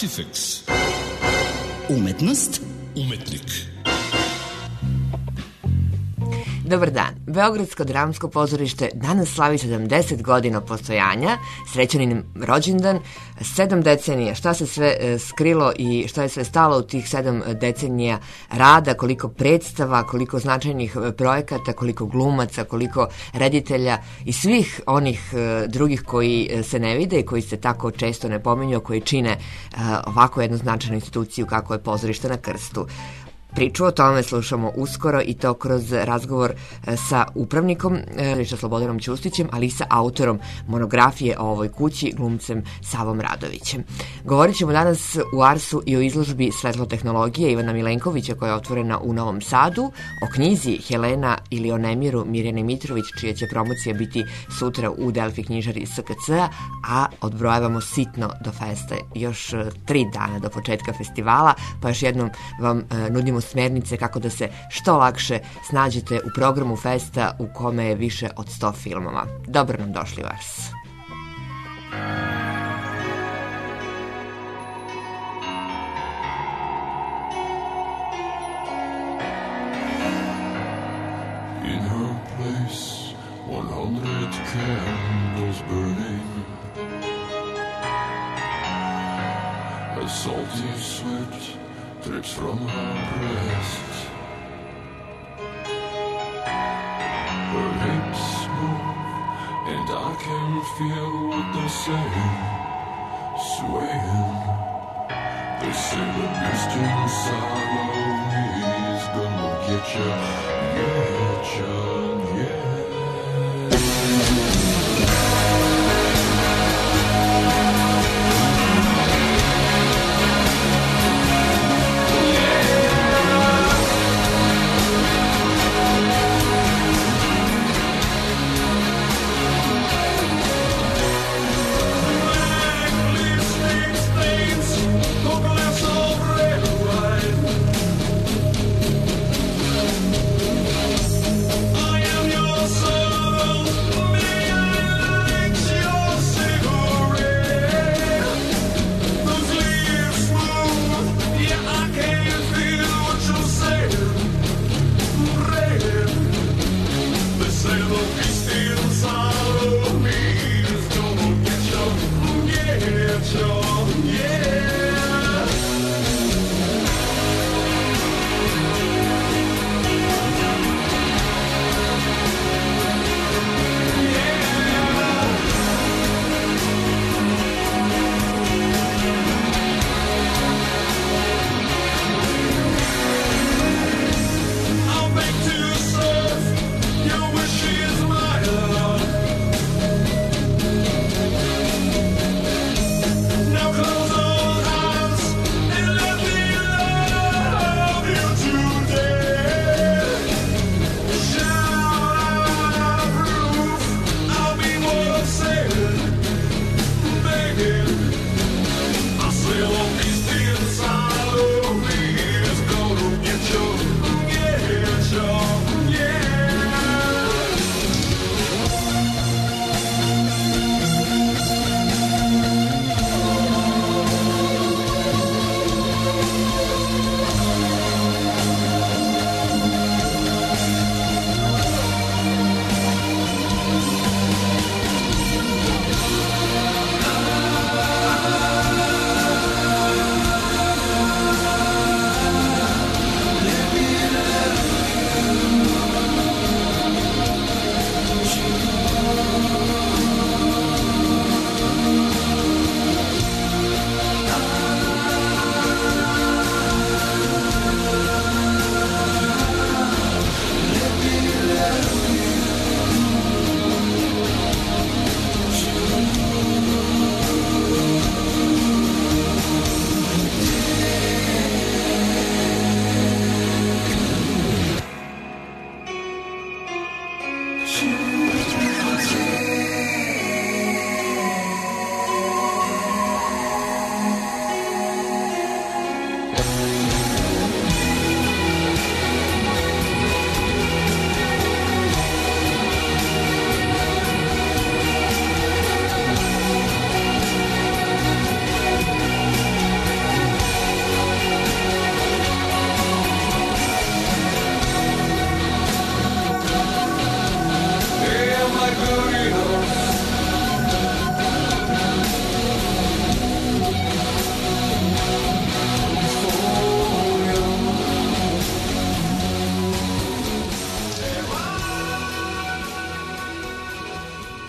Artifex. Umetnost. Umetnik. Dobar dan. Beogradsko dramsko pozorište danas slavi 70 godina postojanja, srećan im rođendan, 7 decenija. Šta se sve skrilo i šta je sve stalo u tih 7 decenija rada, koliko predstava, koliko značajnih projekata, koliko glumaca, koliko reditelja i svih onih drugih koji se ne vide i koji se tako često ne pominju, koji čine ovako jednu značajnu instituciju kako je pozorište na Krstu. Priču o tome slušamo uskoro i to kroz razgovor sa upravnikom Slobodanom Ćustićem, ali i sa autorom monografije o ovoj kući, glumcem Savom Radovićem. Govorit ćemo danas u Arsu i o izložbi svetlotehnologije Ivana Milenkovića koja je otvorena u Novom Sadu, o knjizi Helena ili o nemiru Mirjane Mitrović, čija će promocija biti sutra u Delfi knjižari SKC-a, a odbrojavamo sitno do festa, još 3 dana do početka festivala, pa još jednom vam nudimo smernice kako da se što lakše snađete u programu festa u kome je više od 100 filmova. Dobro nam došli u Ars. In her place, 100 candles burning, a salty sweat drips from her breast. Her hips move, and I can feel what they're saying, swaying. They say the beast inside of me is gonna get ya, yeah. I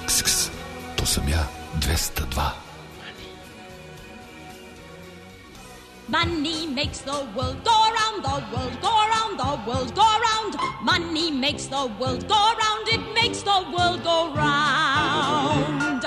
Ks, to sam ja, 202. Money makes the world go round, the world go round, the world go round. Money makes the world go round, it makes the world go round.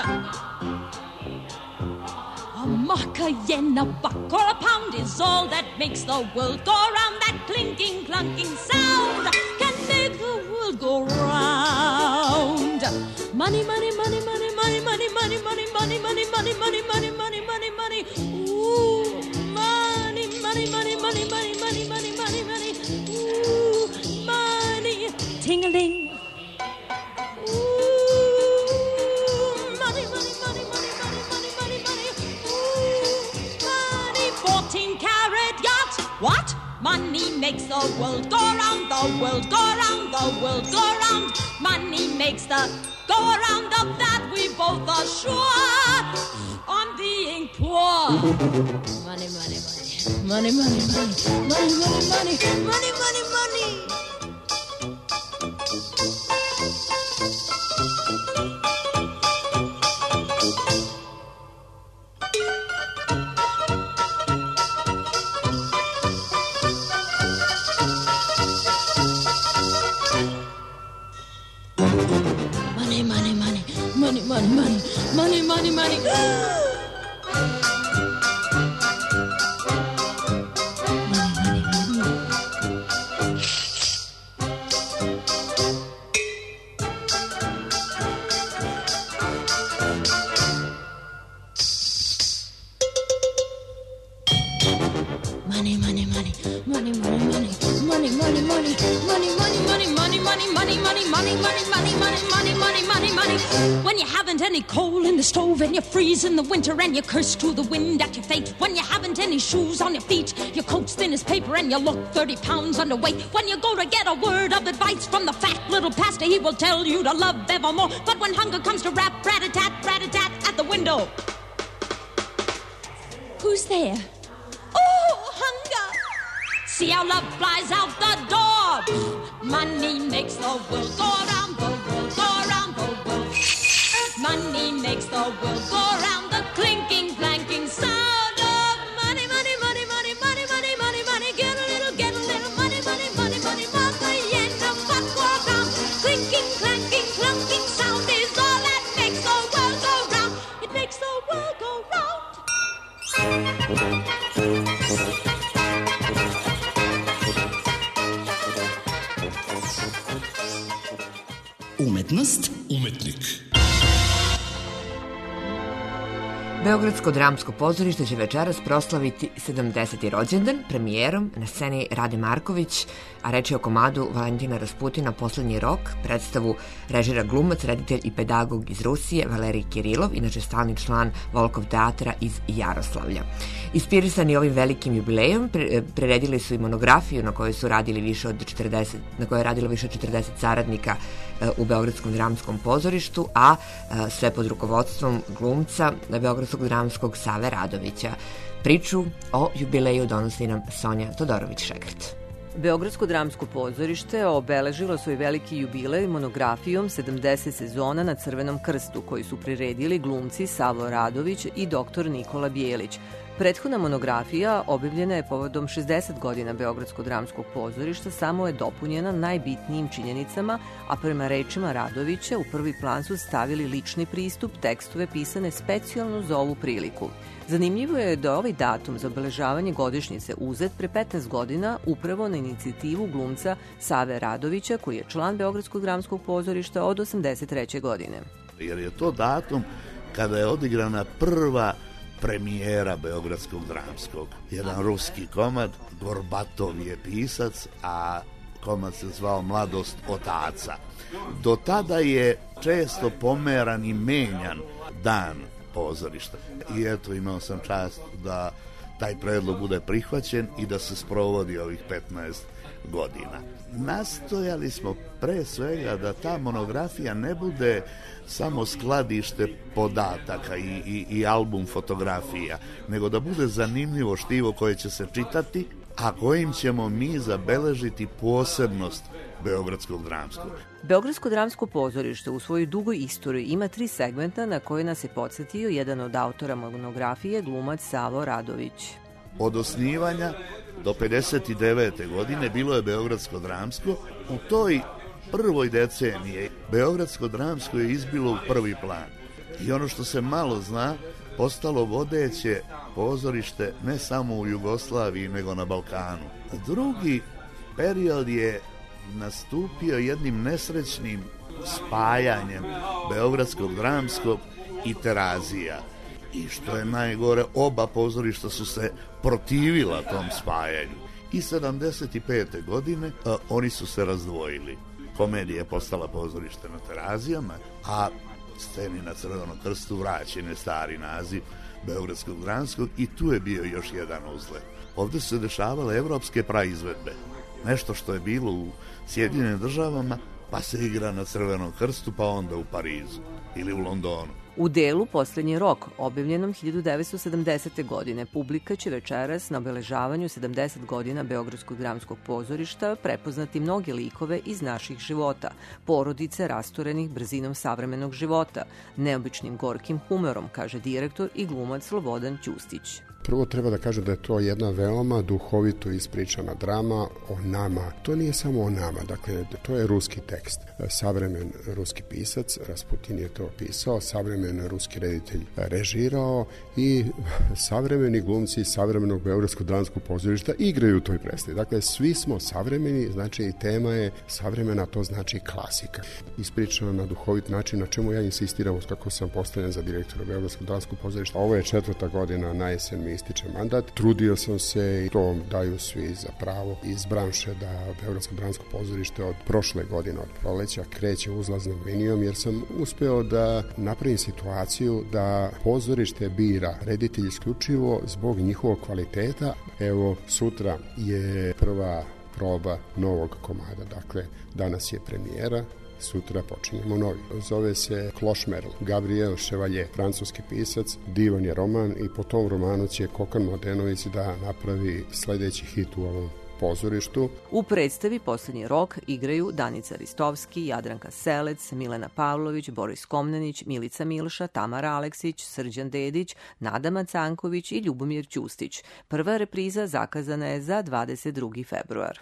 A mark, a yen, a buck, or a pound is all that makes the world go round. That clinking, clunking sound can make the world go round. Money, money, money, money, money, money, money, money, money, money, money, money, money, money, money, money. Ooh, money, money, money, money, money, money, money, money, money. Ooh, money, ting-a-ling. Ooh, money, money, money, money, money, money, money, money. Ooh, money, 14-carat yacht. What? Money makes the world go round, the world go round, the world go round. Money makes the go around, of that we both are sure. On being poor. Money, money, money. Money, money, money. Money, money, money. Money, money, money. Money, money, money. Money, money, money. Money, money, money. When you haven't any coal in the stove and you freeze in the winter and you curse to the wind at your fate. When you haven't any shoes on your feet, your coat's thin as paper and you look 30 pounds underweight. When you go to get a word of advice from the fat little pastor, he will tell you to love evermore. But when hunger comes to rap, rat-a-tat at the window. Who's there? Oh, hunger! See how love flies out the door. Money makes the world go round, the world go round, the world. Money makes the world go round, the clinking, clanking sound of money, money, money, money, money, money, money, money. Get a little money, money, money, money, money, yen, a buck or a pound. Clinking, clanking, clunking sound is all that makes the world go round. It makes the world go round. Umetnost, Umetnik. Beogradsko dramsko pozorište će večeras proslaviti 70. rođendan premijerom na sceni Rade Marković, a reč je o komadu Valentina Rasputina Poslednji rok, predstavu režira glumac, reditelj i pedagog iz Rusije Valerij Kirilov, inače stalni član Volkov teatra iz Jaroslavlja. Inspirisani ovim velikim jubilejom, priredili su i monografiju na kojoj su radili više od 40 saradnika u Beogradskom dramskom pozorištu, a sve pod rukovodstvom glumca Beogradskog dramskog Save Radovića. Priču o jubileju donosi nam Sonja Todorović-Šegrt. Beogradsko dramsko pozorište obeležilo svoj veliki jubilej monografijom 70 sezona na Crvenom krstu, koji su priredili glumci Savo Radović i dr. Nikola Bijelić. Prethodna monografija, objavljena je povodom 60 godina Beogradskog dramskog pozorišta, samo je dopunjena najbitnijim činjenicama, a prema rečima Radovića u prvi plan su stavili lični pristup, tekstove pisane specijalno za ovu priliku. Zanimljivo je da ovaj datum za obeležavanje godišnjice uzet pre 15 godina upravo na inicijativu glumca Save Radovića, koji je član Beogradskog dramskog pozorišta od 83. godine. Jer je to datum kada je odigrana prva premijera Beogradskog dramskog. Jedan ruski komad, Gorbatov je pisac, a komad se zvao Mladost otaca. Do tada je često pomeran i menjan dan pozorišta. I eto, imao sam čast da taj predlog bude prihvaćen i da se sprovodi ovih 15 godina. Nastojali smo pre svega da ta monografija ne bude samo skladište podataka i album fotografija, nego da bude zanimljivo štivo koje će se čitati, a kojim ćemo mi zabeležiti posebnost Beogradskog dramskog. Beogradsko dramsko pozorište u svojoj dugoj istoriji ima 3 segmenta na koje nas je podsjetio jedan od autora monografije, glumac Savo Radović. Od osnivanja do 59. godine bilo je Beogradsko dramsko. U toj prvoj deceniji Beogradsko dramsko je izbilo u prvi plan. I ono što se malo zna, postalo vodeće pozorište ne samo u Jugoslaviji, nego na Balkanu. Drugi period je nastupio jednim nesrećnim spajanjem Beogradskog dramskog i Terazija. I što je najgore, oba pozorišta su se protivila tom spajanju. I 75. godine oni su se razdvojili. Komedija je postala pozorište na Terazijama, a sceni na Crvenom krstu vraćen je stari naziv Beogradskog dramskog i tu je bio još jedan uzlet. Ovdje su se dešavale evropske praizvedbe. Nešto što je bilo u Sjedinjenim državama, pa se igra na Crvenom krstu, pa onda u Parizu ili u Londonu. U delu Poslednji rok, objavljenom 1970. godine, publika će večeras na obeležavanju 70 godina Beogradskog dramskog pozorišta prepoznati mnoge likove iz naših života, porodice rasturenih brzinom savremenog života, neobičnim gorkim humorom, kaže direktor i glumac Slobodan Ćustić. Prvo treba da kažem da je to jedna veoma duhovito ispričana drama o nama. To nije samo o nama, dakle, to je ruski tekst. Savremen ruski pisac, Rasputin je to pisao, savremen ruski reditelj režirao i savremeni glumci savremenog Beogradskog dramskog pozorišta igraju u toj predstavi. Dakle, svi smo savremeni, znači i tema je savremena, to znači klasika. Ispričana na duhovit način, na čemu ja insistiram kako sam postavljen za direktora Beogradskog dramskog pozorišta. Ovo je 4. godina, na jesen mi ističe mandat. Trudio sam se i to daju svi za pravo iz branše da Beogradsko dramsko pozorište od prošle godine, od proleća, kreće uzlaznom linijom, jer sam uspeo da napravim situaciju da pozorište bira reditelj isključivo zbog njihovog kvaliteta. Evo, sutra je prva proba novog komada, dakle, danas je premijera, sutra počinjemo novi. Zove se Klošmerl, Gabriel Chevalier, francuski pisac, divan je roman i po tom romanu će Kokan Mladenović da napravi sledeći hit u ovom pozorištu. U predstavi Poslednji rok igraju Danica Ristovski, Jadranka Selec, Milena Pavlović, Boris Komnenić, Milica Milša, Tamara Aleksić, Srđan Dedić, Nada Macanković i Ljubomir Ćustić. Prva repriza zakazana je za 22. februar.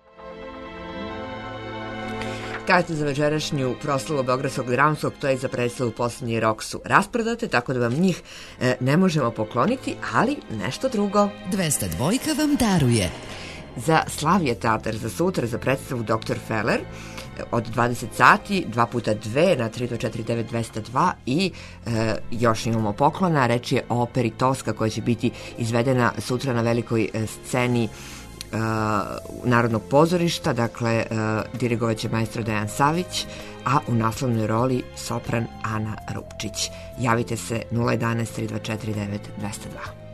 Karte za večerašnju proslavu Beogradskog dramskog, to je za predstavu Poslednji rok, su rasprodate, tako da vam njih ne možemo pokloniti, ali nešto drugo. 202 vam daruje. Za Slavije teatar za sutra, za predstavu Dr. Feller, od 20 sati, 2x2 na 3249 202 i još imamo poklona, reč je o operi Toska koja će biti izvedena sutra na velikoj sceni Narodnog pozorišta, dakle dirigovat će maestro Dejan Savić, a u naslovnoj roli sopran Ana Rupčić. Javite se 011 3249 202.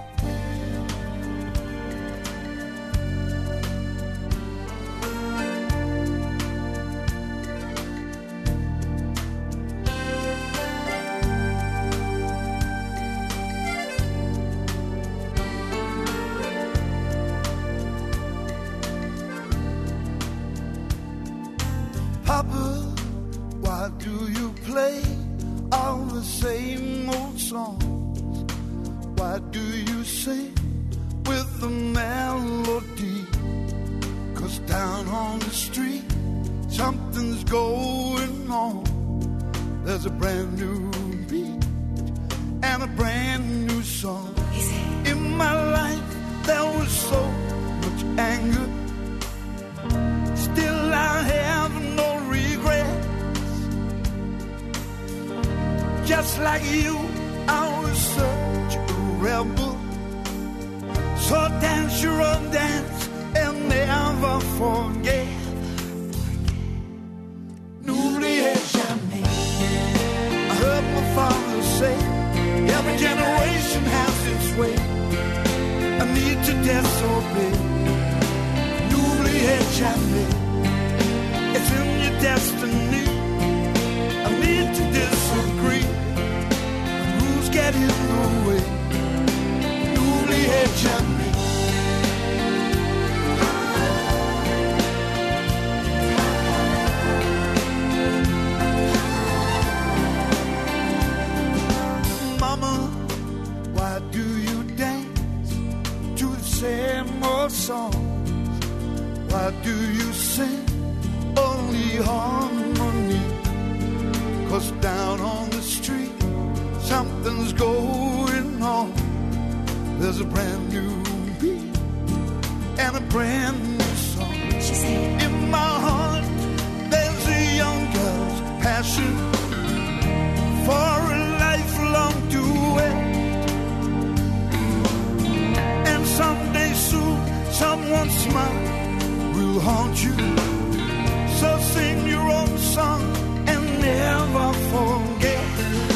Just like you, I was such a rebel. So dance your own dance and never forget. N'oubliez jamais. I heard my father say, every generation has its way. I need to disobey. N'oubliez jamais. It's in your destiny. I need to disagree. Get in the way. N'oubliez jamais. songs? Why do you sing only harmony? 'Cause down on the street something's going on. There's a brand new beat and a brand new song. She said, in my heart there's a young girl's passion for a lifelong duet. And someday soon someone's smile will haunt you. So sing your own song and never forget.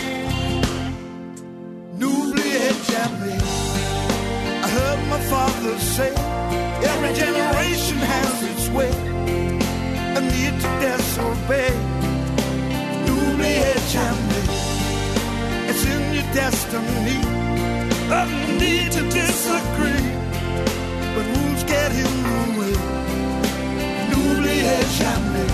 N'oubliez jamais. I heard my father say, every generation has its way, a need to disobey. N'oubliez jamais. It's in your destiny, a need to disagree, but rules get in the way. N'oubliez jamais.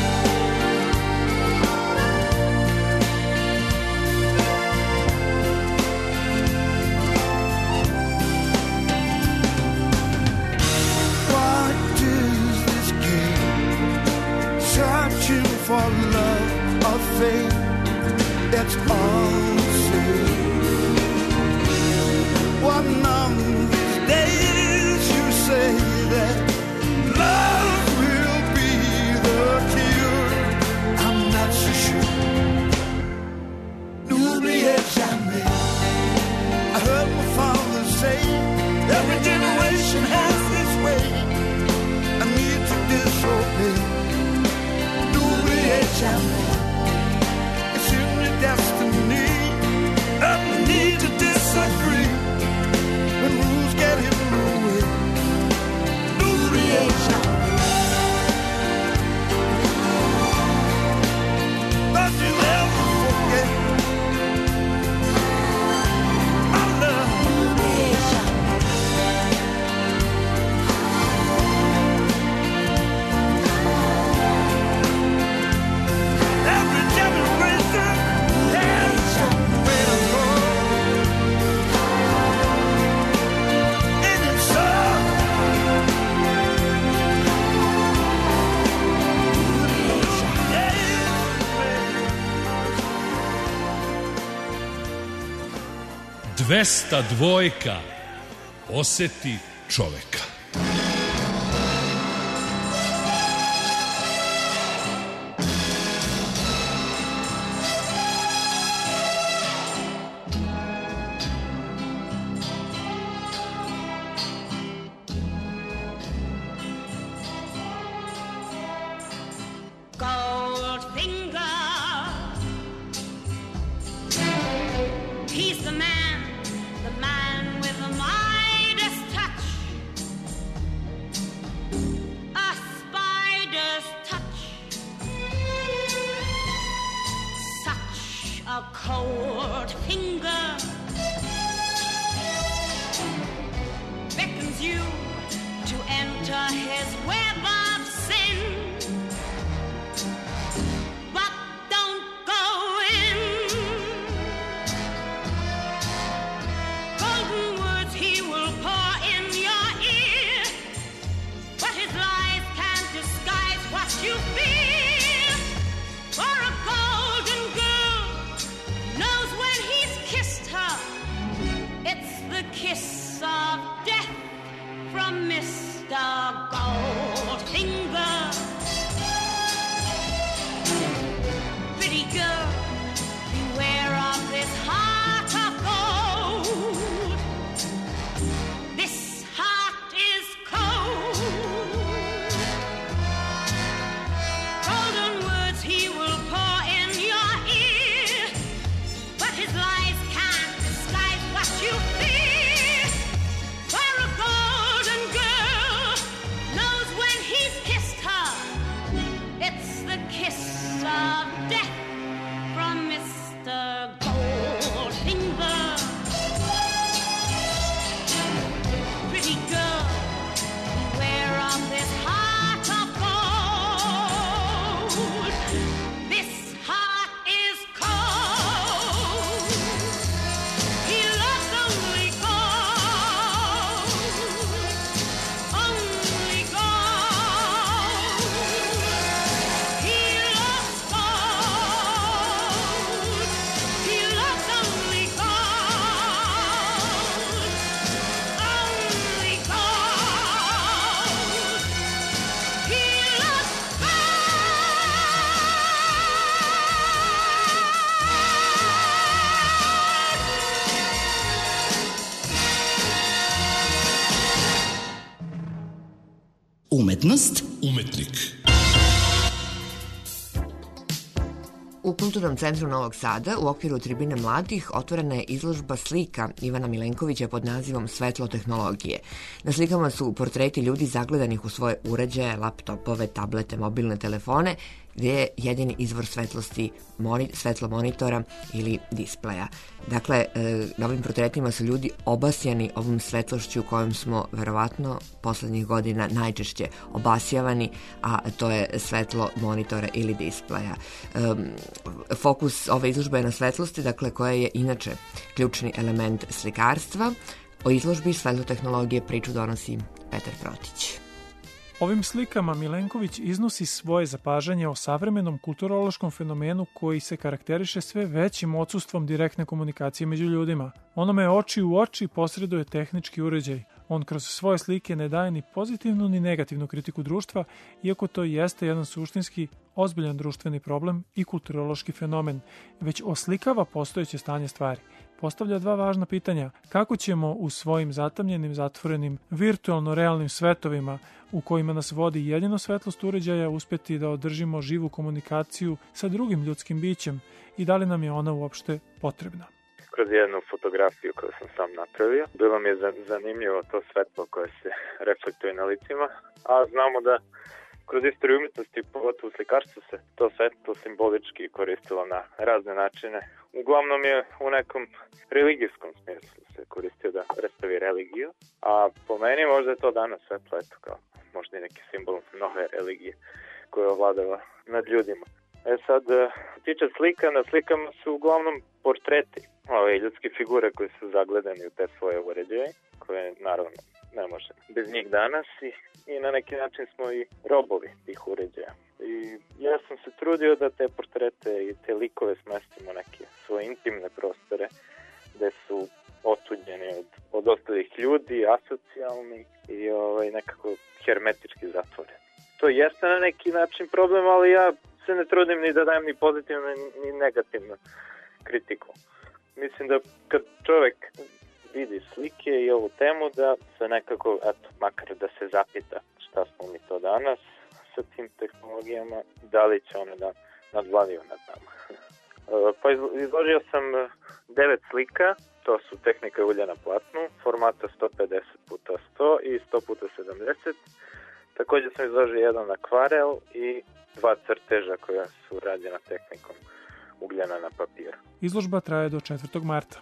Searching for love or fate, that's all we say. One of these days you say that love will be the cure. I'm not so sure. N'oubliez jamais. I heard my father say, every generation has its way, I need to disobey. It's in your destiny, a need to disagree, when rules get in the way. N'oubliez jamais. Don't you ever forget my love. N'oubliez jamais. Every generation has somewhere to go. In its soul. Dvesta dvojka. Oseti čoveka. Goldfinger, he's the man with the Midas touch, a spider's touch, such a cold finger beckons you to enter his web of sin. But don't go in. Golden words he will pour in your ear, but his lies can't disguise what you feel. For a golden girl knows when he's kissed her, it's the kiss of death Umetnost, Umetnik. U Kulturnom centru Novog Sada u okviru Tribine mladih otvorena je izložba slika Ivana Milenkovića pod nazivom Svetlo tehnologije. Na slikama su portreti ljudi zagledanih u svoje uređaje, laptopove, tablete, mobilne telefone, gdje je jedini izvor svetlosti svetlo monitora ili displeja. Dakle, na ovim portretima su ljudi obasjani ovom svetlošću kojom smo verovatno poslednjih godina najčešće obasjavani, a to je svetlo monitora ili displeja. Fokus ove izložbe je na svetlosti, dakle, koja je inače ključni element slikarstva. O izložbi svetlo tehnologije priču donosi Petar Protić. Ovim slikama Milenković iznosi svoje zapažanje o savremenom kulturološkom fenomenu koji se karakteriše sve većim odsustvom direktne komunikacije među ljudima. Onome oči u oči posreduje tehnički uređaj. On kroz svoje slike ne daje ni pozitivnu ni negativnu kritiku društva, iako to jeste jedan suštinski ozbiljan društveni problem i kulturološki fenomen, već oslikava postojeće stanje stvari. Postavlja dva važna pitanja: kako ćemo u svojim zatamljenim, zatvorenim, virtualno realnim svetovima u kojima nas vodi jedino svetlost uređaja uspeti da održimo živu komunikaciju sa drugim ljudskim bićem i da li nam je ona uopšte potrebna. Kroz jednu fotografiju koju sam sam napravio, bilo mi je zanimljivo to svetlo koje se reflektuje na licima, a znamo da kroz istoriju umjetnosti, pogotovo u slikarstvu, se to svetlo simbolički koristilo na razne načine. Uglavnom je u nekom religijskom smislu se koristio da predstavi religiju, a po meni možda je to danas svetlo, eto, kao možda i neki simbol nove religije koja ovladava nad ljudima. Sad, tiče slika, na slikama su uglavnom portreti, ove ljudske figure koje su zagledani u te svoje uređaje, koje naravno ne može bez njih danas i na neki način smo i robovi tih uređaja. I ja sam se trudio da te portrete i te likove smestimo neke svoje intimne prostore gde su otuđeni od ostalih ljudi, asocijalni i nekako hermetički zatvoreni. To jeste na neki način problem, ali ja se ne trudim ni da dajem ni pozitivnu ni negativnu kritiku. Mislim da kad čovjek vidi slike i ovu temu, da se nekako, eto, makar da se zapita šta smo mi to danas sa tim tehnologijama, da li će one da nadvladaju nad nama. Pa izložio sam 9 slika, to su tehnika ulja na platnu, formata 150x100 i 100x70. Također sam izložio jedan akvarel i 2 crteža koja su rađena tehnikom ugljena na papiru. Izložba traje do 4. marta.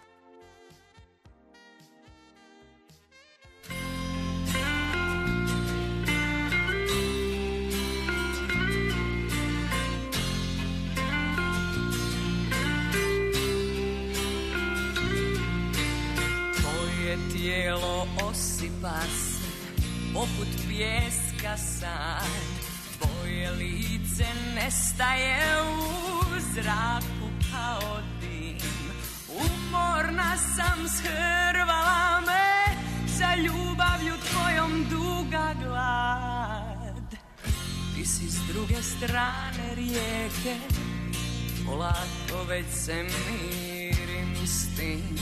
Tvoje tijelo osipa se poput pijeska san, tvoje lice nestaje u zraku kao dim. Umorna sam, shrvala me za ljubavlju tvojom duga glad. Ti si s druge strane rijeke, polako već se mirim s tim.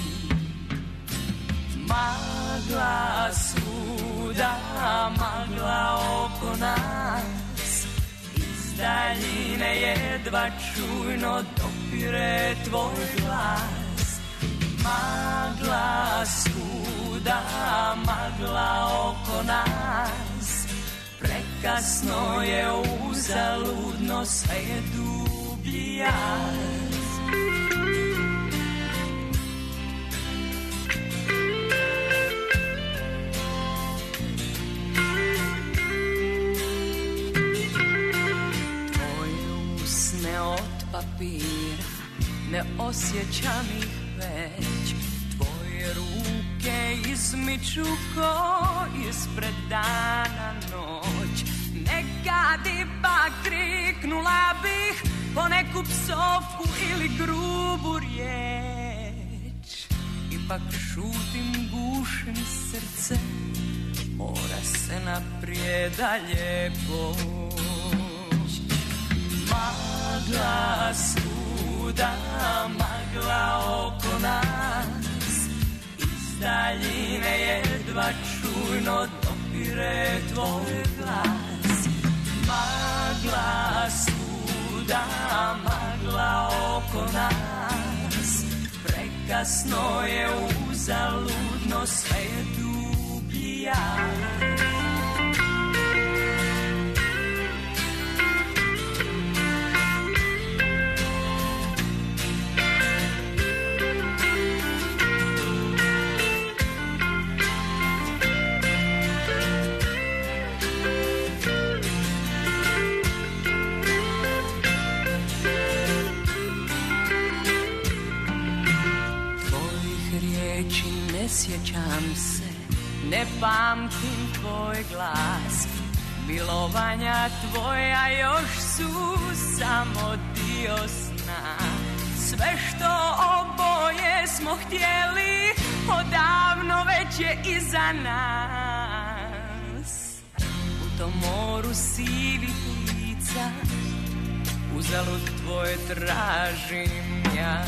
Magla svuda, magla oko nas, iz daljine jedva čujno dopire tvoj glas. Magla svuda, magla oko nas, prekasno je, uzaludno, sve je dublji jaz. Papira, ne osjećam ih već, tvoje ruke izmiču ko ispred dana noć. Nekad ipak kriknula bih po neku psovku ili grubu riječ. Ipak šutim, gušim srce, mora se naprijed dalje poć. Magla svuda, magla oko nas, iz daljine jedva čujno dopire tvoj glas. svuda magla oko nas, prekasno je, uzaludno, sve je dublji jaz. Ne sjećam se, ne pamtim tvoj glas, milovanja tvoja još su samo dio sna. Sve što oboje smo htjeli, odavno već je iza nas. U tom moru sivih lica, uzalud tvoje tražim ja.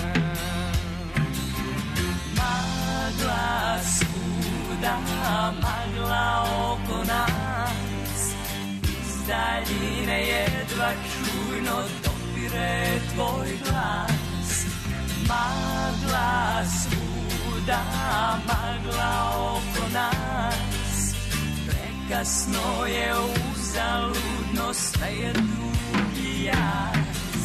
Magla svuda, magla oko nas, iz daljine jedva čujno dopire tvoj glas. Magla svuda, magla oko nas, prekasno je, uzaludno, sve je dublji jaz.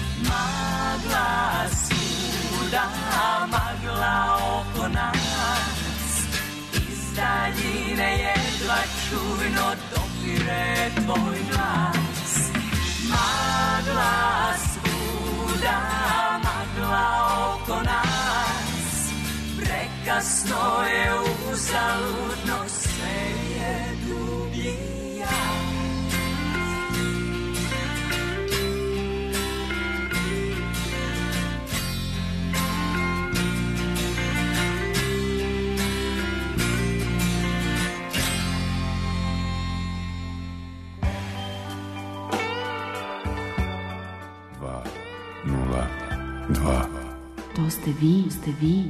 Magla svuda, magla oko nas, iz daljine jedva čujno dopire tvoj glas. Magla svuda, magla oko nas, prekasno je, uzaludno, sve je dublji jaz. To ste vi, ste vi.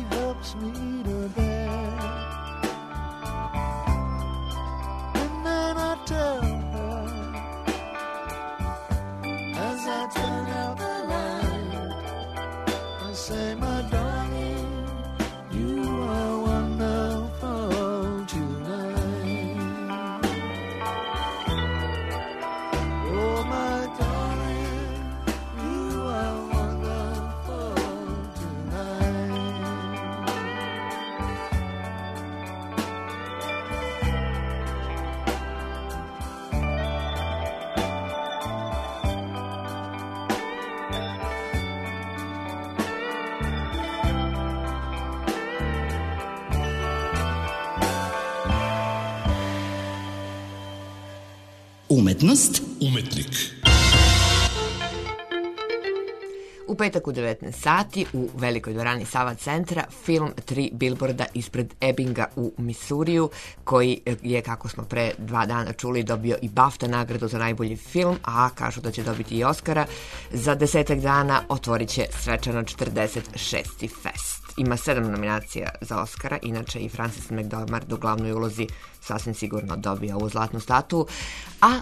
me to bed, and then Umetnost. Umetnik. U petak u 19 sati u velikoj dvorani Sava centra film 3 bilborda ispred Ebbinga u Misuriju, koji je, kako smo pre 2 dana čuli, dobio i BAFTA nagradu za najbolji film, a kažu da će dobiti i Oscara. Za 10 dana otvorit će svečano 46. fest. Ima 7 nominacija za Oscara, inače i Frances McDormand u glavnoj ulozi sasvim sigurno dobija ovu zlatnu statu, a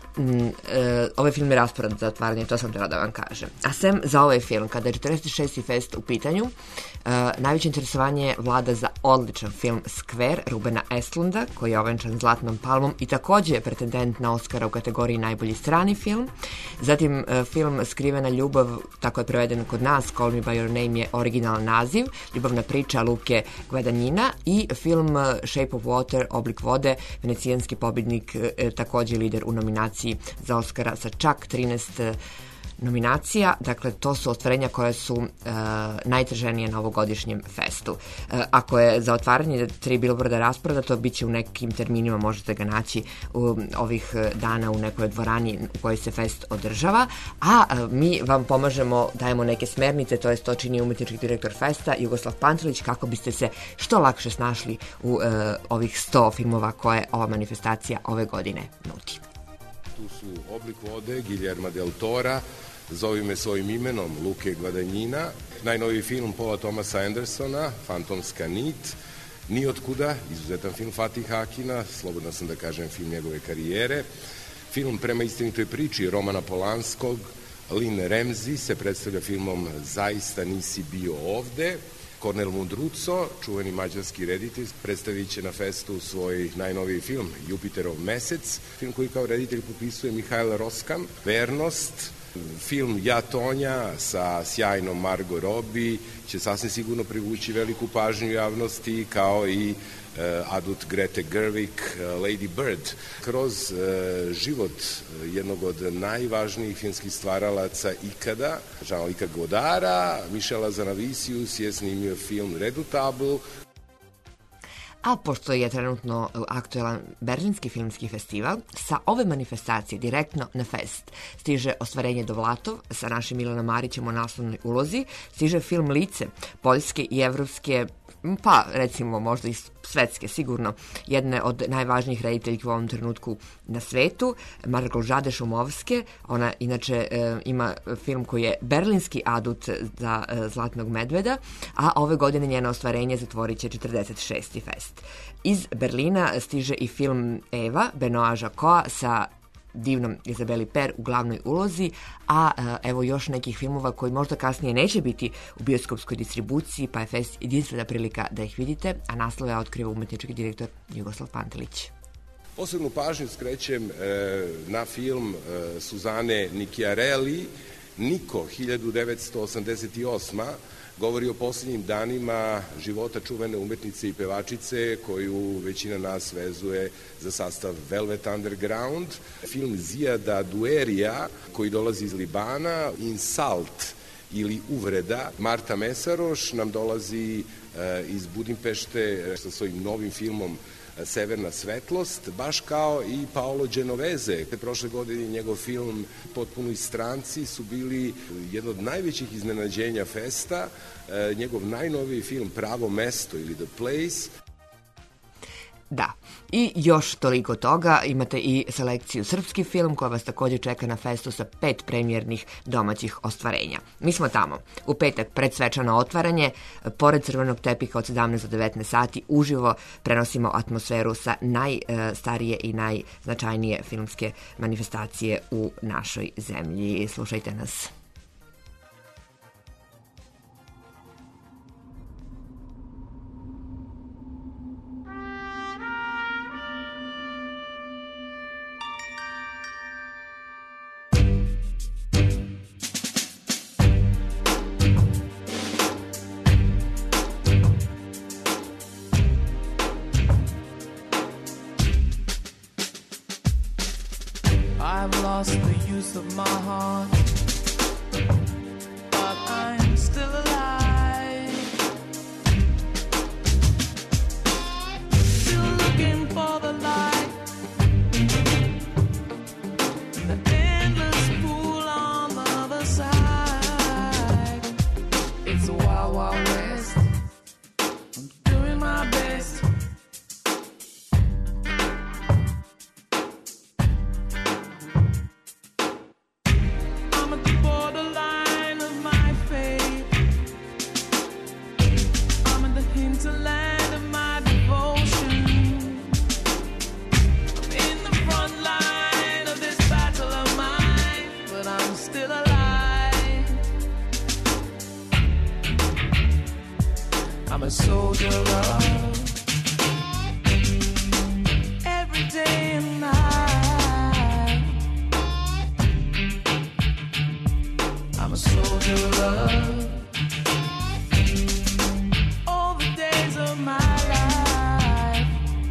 ovaj film je raspored za otvaranje, to sam treba da vam kažem. A sem za ovaj film, kada je 46. fest u pitanju, najveće interesovanje vlada za odličan film Square Rubena Östlunda, koji je ovenčan zlatnom palmom i takođe je pretendent na Oscara u kategoriji najbolji strani film. Zatim film Skrivena ljubav, tako je preveden kod nas, Call Me By Your Name je originalan naziv, ljubavna priča Luke Guadagnina, i film Shape of Water, Oblik vode, venecijanski pobednik, takođe lider u nominaciji za Oscara sa čak 13 nominacija. Dakle, to su ostvarenja koje su najtraženije na ovogodišnjem festu. Ako je za otvaranje 3 bilborda rasporeda, to bit će u nekim terminima, možete ga naći ovih dana u nekoj dvorani u kojoj se fest održava, a mi vam pomažemo, dajemo neke smernice, to je to čini umetnički direktor festa Jugoslav Pantelić, kako biste se što lakše snašli u ovih 100 filmova koje ova manifestacija ove godine nudi. Tu su Oblik vode, Guillerma del Tora, Zovi me svojim imenom, Luke Guadagnina, najnoviji film Paula Thomasa Andersona, Fantomska nit, Nijotkuda, izuzetan film Fatih Akina, slobodno sam da kažem film njegove karijere, film Prema istinitoj priči Romana Polanskog, Lynn Ramsey se predstavlja filmom Zaista nisi bio ovde, Kornel Mundruco, čuveni mađarski reditelj, predstavit će na festu svoj najnoviji film Jupiterov mesec, film koji kao reditelj potpisuje Mihajl Roskam, Vernost, film Ja Tonja sa sjajnom Margot Robbie će sasvim sigurno privući veliku pažnju javnosti, kao i adut Grete Gerwig, Lady Bird. Kroz život jednog od najvažnijih filmskih stvaralaca ikada, Jean-Luca Godara, Michel Hazanavicius je snimio film Redoutable. A pošto je trenutno aktuelan Berlinski filmski festival, sa ove manifestacije direktno na fest stiže Ostvarenje Dovlatov sa našim Milanom Marićem u naslovnoj ulozi, stiže film Lice, poljske i evropske, pa recimo možda i svetske sigurno, jedne od najvažnijih rediteljki u ovom trenutku na svetu, Margožade Šumovske. Ona inače ima film koji je berlinski adut za Zlatnog medveda, a ove godine njeno ostvarenje zatvorit će 46. fest. Iz Berlina stiže i film Eva, Benoît Jacquot sa divnom Izabeli Per u glavnoj ulozi, a evo još nekih filmova koji možda kasnije neće biti u bioskopskoj distribuciji, pa je fest jedinstvena prilika da ih vidite, a naslove otkriva umetnički direktor Jugoslav Pantelić. Posebnu pažnju skrećem na film Suzane Nicchiarelli, Niko, 1988. Govori o posljednjim danima života čuvene umetnice i pevačice koju većina nas vezuje za sastav Velvet Underground. Film Zijada Duerija koji dolazi iz Libana, Insult ili Uvreda. Marta Mesaroš nam dolazi iz Budimpešte sa svojim novim filmom Severna svetlost, baš kao i Paolo Genovese. Prošle godine njegov film Potpuno stranci su bili jedno od najvećih iznenađenja festa. Njegov najnoviji film Pravo mesto ili The Place. Da, i još toliko toga, imate i selekciju srpski film koja vas također čeka na festu sa 5 premijernih domaćih ostvarenja. Mi smo tamo, u petak pred svečano otvaranje, pored crvenog tepika od 17 do 19 sati, uživo prenosimo atmosferu sa najstarije i najznačajnije filmske manifestacije u našoj zemlji. Slušajte nas. I've lost the use of my heart, but I'm still alive. Still looking for the light. still alive. I'm a soldier of love. Every day and night, I'm a soldier of love. All the days of my life,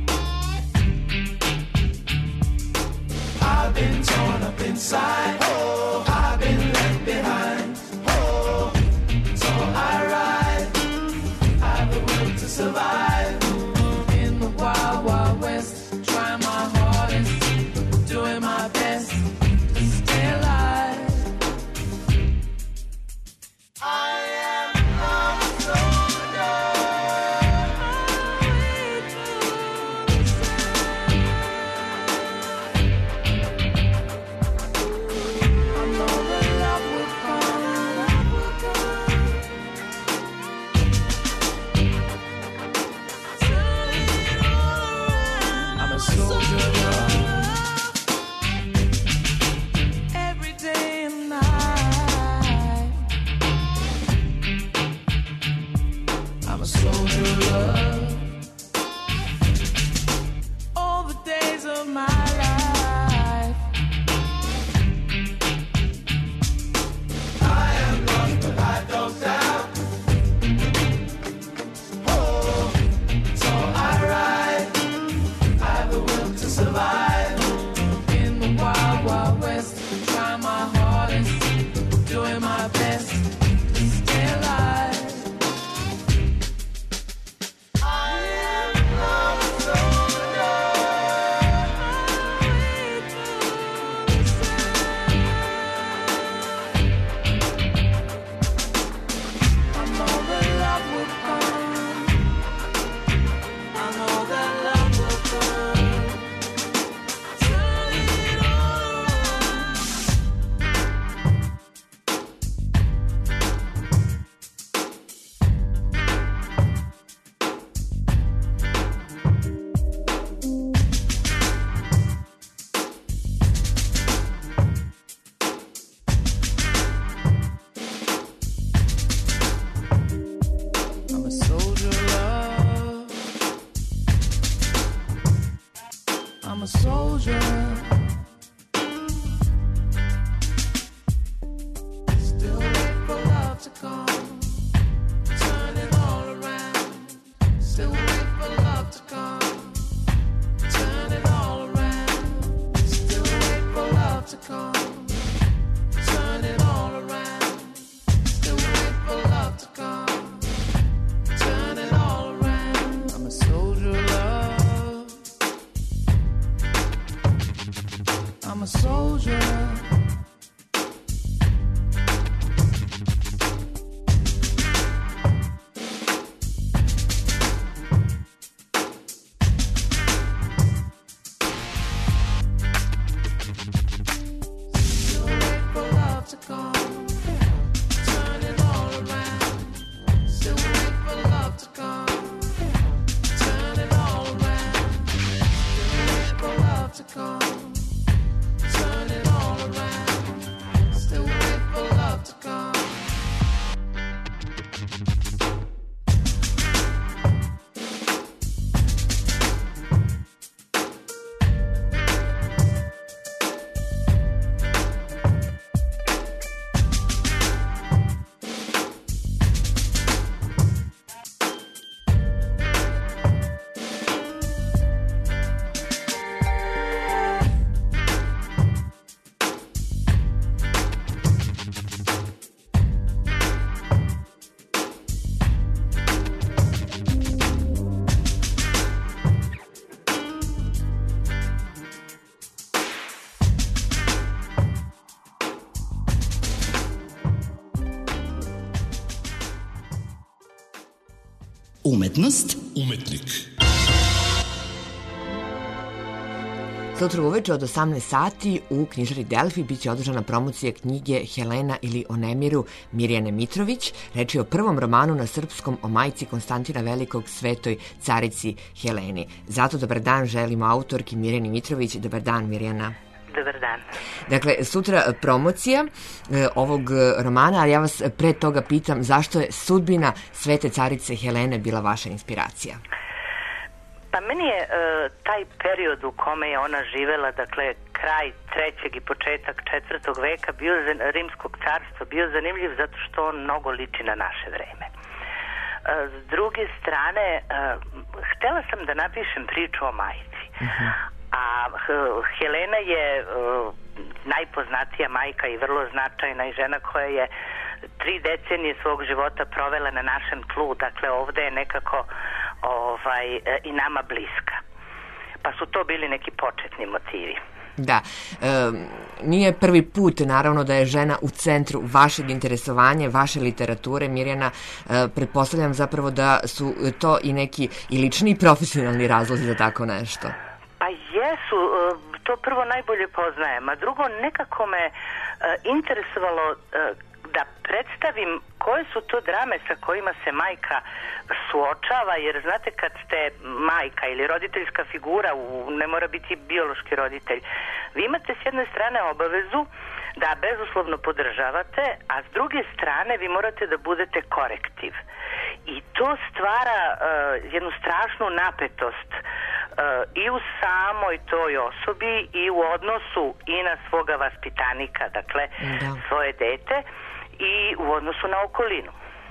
I've been torn up inside. Oh, I've been left behind. Oh, so I ride. I've the will to survive in the wild, wild west. Trying my hardest, doing my best to stay alive. I am not a soldier. I know that love will come. I'm a soldier of love. Every day and night, I'm a soldier of love. All the days of my life, I am lost, but I don't doubt. Oh, so I ride. I've the will to survive in the wild, wild west. Trying my hardest, doing my best to stay alive. I am not a soldier. I know that love will come. I know that love will come. Turn it all around. I'm a soldier of love. I'm a soldier. Still wait for love to come. Turn it all around. Still wait for love to come. Turn it all around. Still wait for love to come. Turn it all around. Still wait for love to come. Turn it all around. I'm a soldier of love. I'm a soldier. Still wait for love to come. Turn it all around. Still wait for love to come. Turn it all around. Still wait for love to come. Turn it all around. Still wait for love to come. Umetnost. Umetnik. Sutra uveče od 18 sati u knjižari Delfi biće održana promocija knjige Helena ili o nemiru Mirjane Mitrović. Reč je o prvom romanu na srpskom o majci Konstantina Velikog, svetoj carici Heleni. Zato dobar dan želimo autorki Mirjani Mitrović. Dobar dan, Mirjana. Dobar dan. Dakle, sutra promocija ovog romana, ali ja vas pre toga pitam zašto je sudbina Svete carice Helene bila vaša inspiracija? Pa meni je taj period u kome je ona živela, dakle kraj 3. i početak 4. veka Rimskog carstva bio zanimljiv zato što on mnogo liči na naše vreme. S druge strane, htela sam da napišem priču o majci. A Helena je najpoznatija majka i vrlo značajna i žena koja je 3 decenije svog života provela na našem tlu, dakle ovde je nekako i nama bliska. Pa su to bili neki početni motivi. Da, nije prvi put naravno da je žena u centru vašeg interesovanja, vaše literature, Mirjana. Pretpostavljam zapravo da su to i neki i lični i profesionalni razlozi za tako nešto. Pa jesu, to prvo najbolje poznajem, a drugo nekako me interesovalo da predstavim koje su to drame sa kojima se majka suočava, jer znate kad ste majka ili roditeljska figura, ne mora biti biološki roditelj, vi imate s jedne strane obavezu da bezuslovno podržavate, a s druge strane vi morate da budete korektiv. I to stvara jednu strašnu napetost i u samoj toj osobi i u odnosu i na svoga vaspitanika, dakle svoje dete, i u odnosu na okolinu.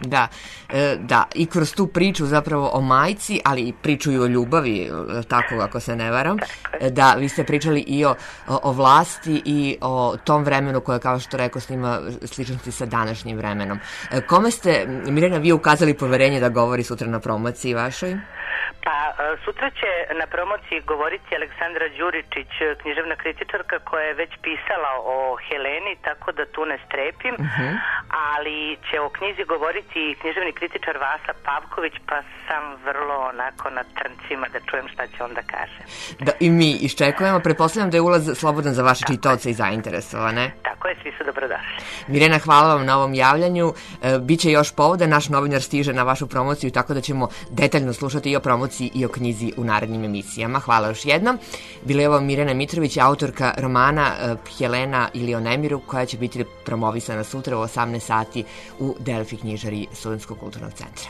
Da, i kroz tu priču zapravo o majci, ali i priču i o ljubavi, tako ako se ne varam, da vi ste pričali i o vlasti i o tom vremenu koje, kao što rekao, snima sličnosti sa današnjim vremenom. Kome ste, Mirjana, vi ukazali poverenje da govori sutra na promociji vašoj? Pa sutra će na promociji govoriti Aleksandra Đuričić, književna kritičarka koja je već pisala o Heleni, tako da tu ne strepim, ali će o knjizi govoriti i književni kritičar Vasa Pavković, pa sam vrlo onako na trncima da čujem šta će on da kaže. Da, i mi iščekujemo, pretpostavljam da je ulaz slobodan za vaše čitaoce i zainteresovane. Tako je, svi su dobrodošli. Mirjana, hvala vam na ovom javljanju. Biće još povoda, naš novinar stiže na vašu promociju, tako da ćemo detaljno slušati i o promociji i o knjizi u narednim emisijama. Hvala još jednom. Bila je ovo Mirjana Mitrović, autorka romana Helena ili o nemiru, koja će biti promovisana sutra u 18 sati u Delfi knjižari Studentskog kulturnog centra.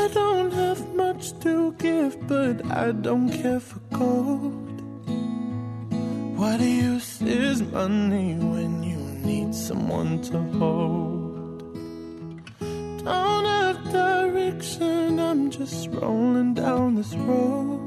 I don't have much to give, but I don't care for gold. What use is money when you need someone to hold? Don't have direction, I'm just rolling down this road,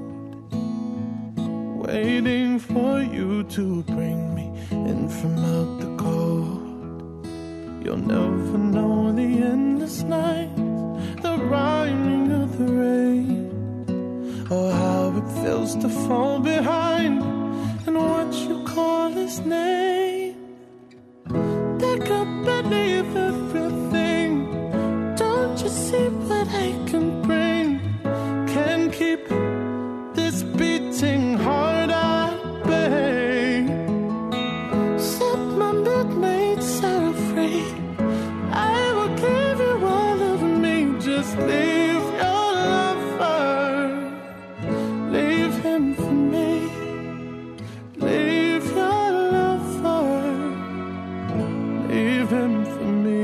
waiting for you to bring me in from out the cold. You'll never know the endless nights, the rhyming of the rain, or how it feels to fall behind and what you call his name. Pick up and leave everything. Don't you see what I can bring? Can't keep this beating heart at bay. Set my midnights are free. I will give you all of me. Just leave your lover. Leave him for me. Leave your lover. Leave him for me.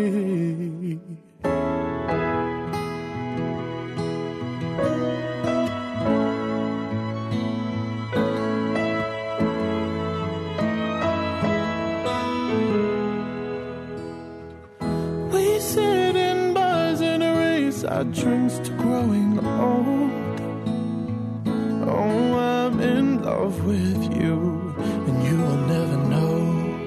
We sit in bars and raise our drinks to growing old. Oh, I'm in love with you, and you will never know.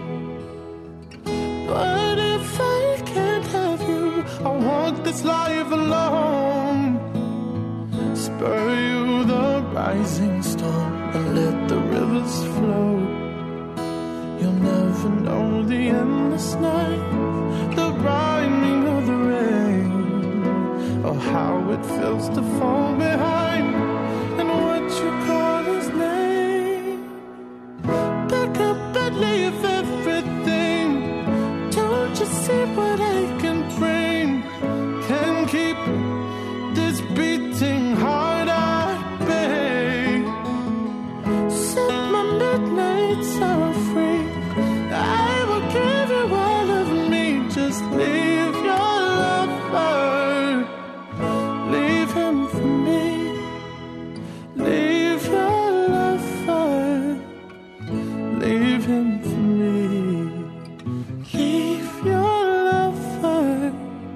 But if I can't have you, I'll walk this life alone. Spur you the rising storm and let the rivers flow. You'll never know the endless night, the rhyming of the rain, or how it feels to fall behind and what you call his name. Pick up and leave everything. Don't you see what I can bring? Can keep this beating heart at bay. Set my midnights are free. I will give you all of me. Just leave your lover. Leave him for me. Leave your lover. Leave him for me. Leave your lover.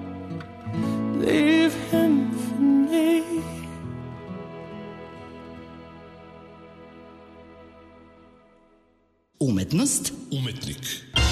Leave him for me. Umetnost. Umetnik.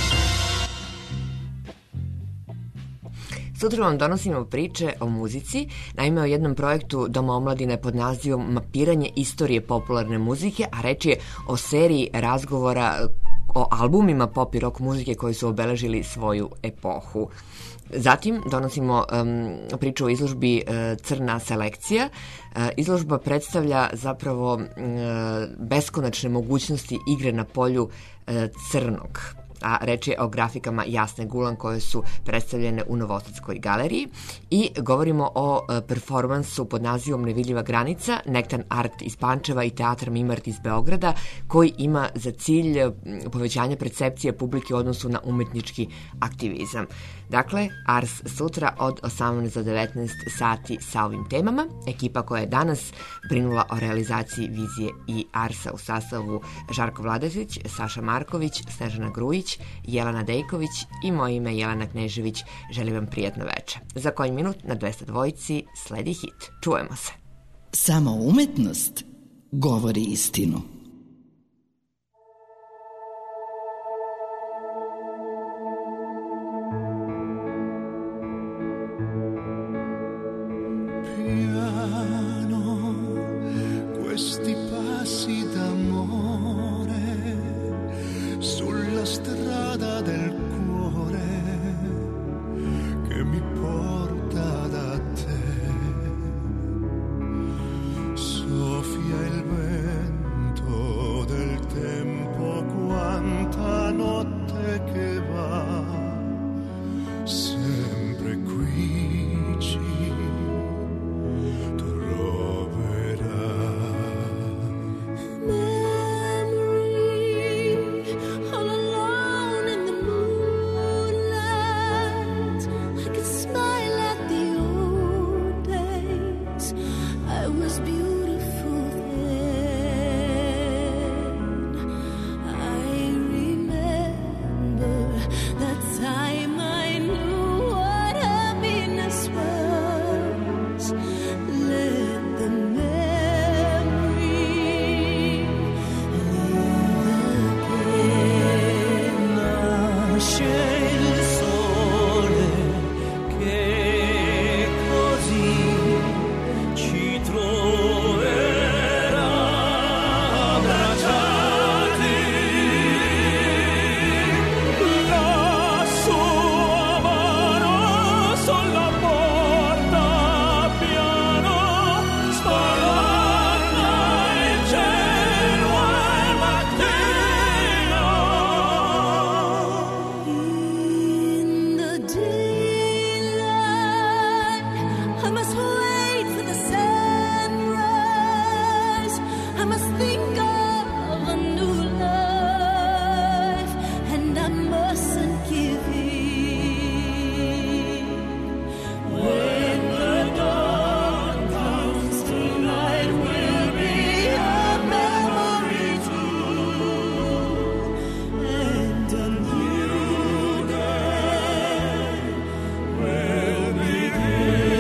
Sutra vam donosimo priče o muzici, naime o jednom projektu Doma omladine pod nazivom Mapiranje istorije popularne muzike, a reč je o seriji razgovora o albumima pop i rock muzike koji su obeležili svoju epohu. Zatim donosimo priču o izložbi Crna selekcija. Izložba predstavlja zapravo beskonačne mogućnosti igre na polju crnog, a reč je o grafikama Jasne Gulan koje su predstavljene u Novosadskoj galeriji i govorimo o performansu pod nazivom Nevidljiva granica, Nektan Art iz Pančeva i Teatar Mimart iz Beograda, koji ima za cilj povećanje percepcije publike u odnosu na umetnički aktivizam. Dakle, Ars sutra od 18 do 19 sati sa ovim temama. Ekipa koja je danas brinula o realizaciji vizije i Arsa u sastavu Žarko Vladezić, Saša Marković, Snežana Grujić, Jelena Dejković i moje ime Jelena Knežević. Želim vam prijatno večer. Za koji minut na 202 sledi hit. Čujemo se. Samo umetnost govori istinu. Questi passi d'amore sulla strada del cuore che mi porta da te. Soffia il vento daylight. I must wait for the sunrise. I must think of a new life, and I mustn't give in. When the dawn comes, tonight will be a memory too, and a new day will begin.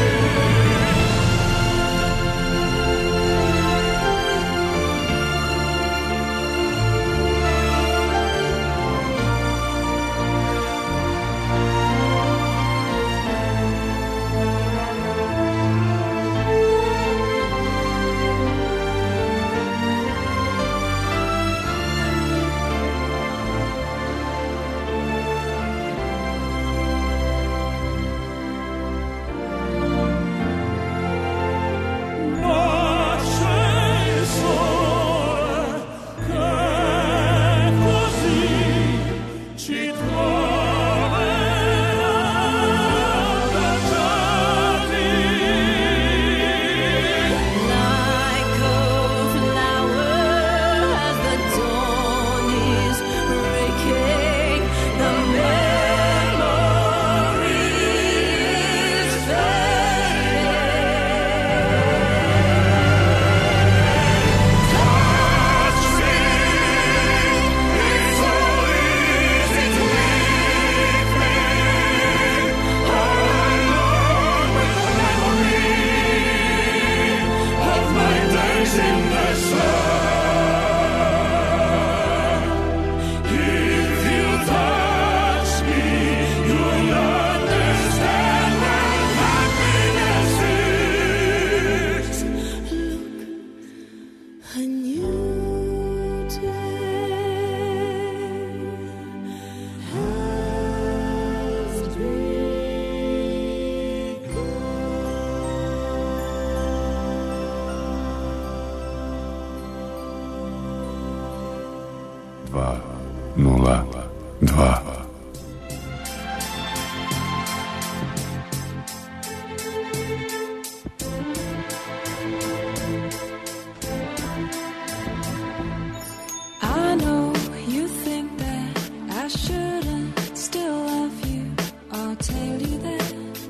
I know you think that I shouldn't still love you. I'll tell you that.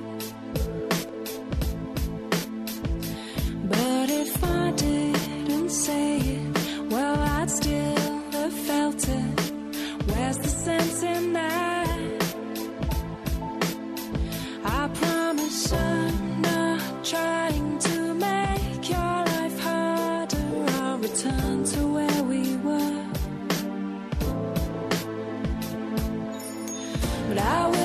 But if I didn't say it, well, I'd still have felt it. Where's the sense in that? I promise I'm not trying to make your life harder. I'll return to where we were. But I will